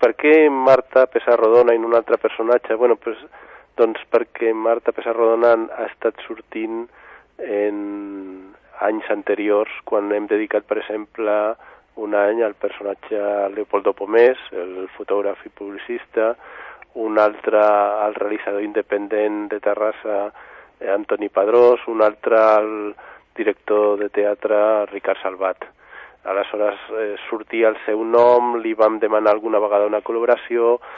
per què Marta Pessarrodona i no un altre personatge? Bueno, doncs perquè Marta Pessarrodona ha estat sortint en anys anteriors, quan hem dedicat, per exemple, un any al personatge Leopoldo Pomés, el fotògraf i publicista, un altre al realitzador independent de Terrassa, Antoni Padrós, un altre al director de teatre, Ricard Salvat. Aleshores sortia el seu nom, li vam demanar alguna vegada una col·laboració,